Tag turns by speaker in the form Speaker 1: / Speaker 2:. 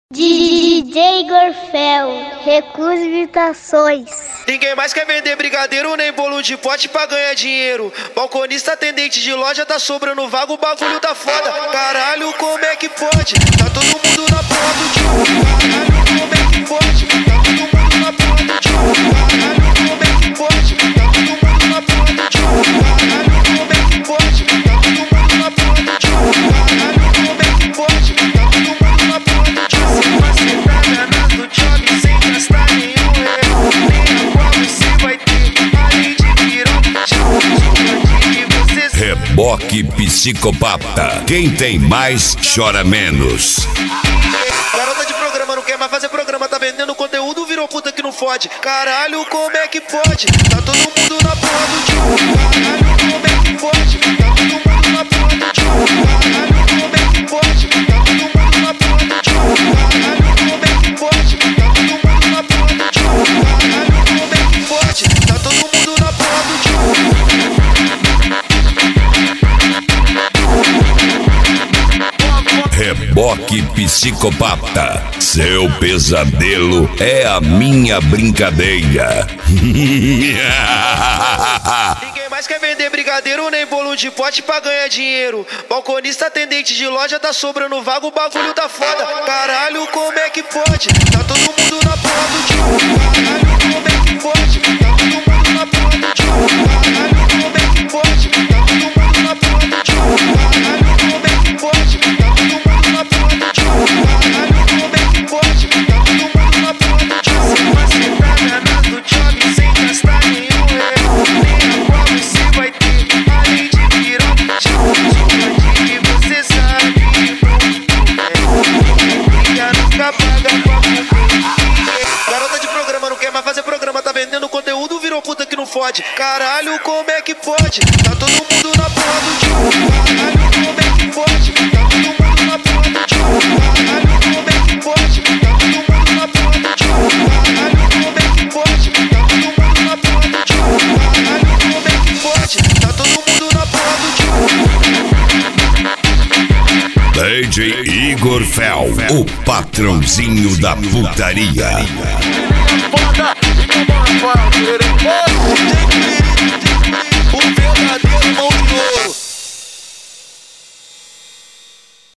Speaker 1: DJ Gorfel, recusa invitações.
Speaker 2: Ninguém mais quer vender brigadeiro nem bolo de pote pra ganhar dinheiro. Balconista, atendente de loja, tá sobrando vaga, o bagulho tá foda. Caralho, como é que pode? Tá todo mundo na porra do tio. Caralho, como é que pode? Tá todo mundo na porra do tio. Caralho, como é que pode? Tá todo mundo na porra do tio. Caralho, como é que pode? Tá todo mundo na porra do tio. Caralho, como é que pode? Tá todo mundo na porra do tio. Você tá ganhando do job sem gastar nenhum real. Nem agora você vai ter, além de piroca, você sabe.
Speaker 3: Reboque Psicopata. Quem tem mais, chora menos.
Speaker 2: Garota de programa não quer mais fazer programa, tá vendendo conteúdo, virou puta que não fode. Caralho, como é que pode? Tá todo mundo na porra do tio. Caralho, como é que pode? Tá todo mundo na porra do tio. Caralho, como é que pode? Tá todo mundo na porra do tio. Caralho, como é que pode? Tá todo mundo na porra do tio. Caralho, como é que pode? Tá todo mundo na porra do tio.
Speaker 3: Reboque Psicopata. Seu pesadelo é a minha brincadeira.
Speaker 2: Ninguém mais quer vender brigadeiro nem bolo de pote pra ganhar dinheiro. Balconista, atendente de loja, tá sobrando vaga, o bagulho tá foda. Caralho, como é que pode? Tá todo mundo na porra do tio. Caralho, como é que pode? Tá todo mundo na porra do tio. Caralho, como é que pode? Tá todo mundo na porra do tio. Caralho, como é que pode? Tá todo mundo na porra do tio. Caralho, como é que pode? Tá todo mundo na porra do tio. Você tá ganhando do job sem gastar nenhum real. Nem agora você vai ter, além de piroca, você sabe muito bem. Já nunca paga pra comer. Garota de programa não quer mais fazer programa, tá vendendo conteúdo, virou puta que não fode. Caralho, como é que pode? Tá todo mundo na porra do tio. Caralho, como é que pode? Tá todo mundo na porra do tio. Caralho, como é que pode? Tá todo mundo na porra do tio. Caralho, como é que pode? Tá todo mundo na porra do tio. Caralho, como é que pode? Tá todo mundo na porra do tio.
Speaker 3: DJ Igor Fel, o patrãozinho da putaria.
Speaker 4: Foda, fica mais fácil,
Speaker 2: O verdadeiro mão de ouro.